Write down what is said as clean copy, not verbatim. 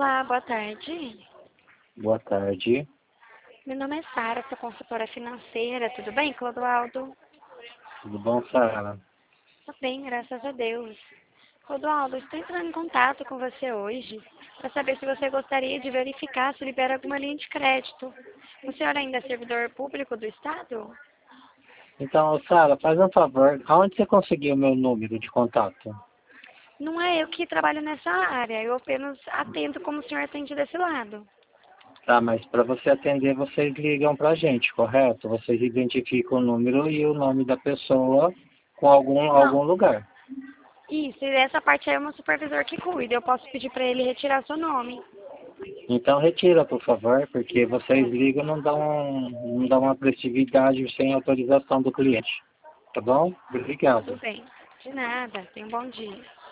Olá, boa tarde. Boa tarde. Meu nome é Sara, sou consultora financeira. Tudo bem, Clodoaldo? Tudo bom, Sara? Tô bem, graças a Deus. Clodoaldo, estou entrando em contato com você hoje para saber se você gostaria de verificar se libera alguma linha de crédito. O senhor ainda é servidor público do Estado? Então, Sara, faz um favor. Aonde você conseguiu o meu número de contato? Não é eu que trabalho nessa área, eu apenas atendo como o senhor atende desse lado. Tá, mas para você atender, vocês ligam pra gente, correto? Vocês identificam o número e o nome da pessoa com Não, algum lugar. isso, e essa parte aí é o meu supervisor que cuida. Eu posso pedir para ele retirar seu nome. Então retira, por favor, porque vocês ligam e não dão uma prestividade sem autorização do cliente. Tá bom? Tudo Obrigado. bem. De nada. Tenha um bom dia.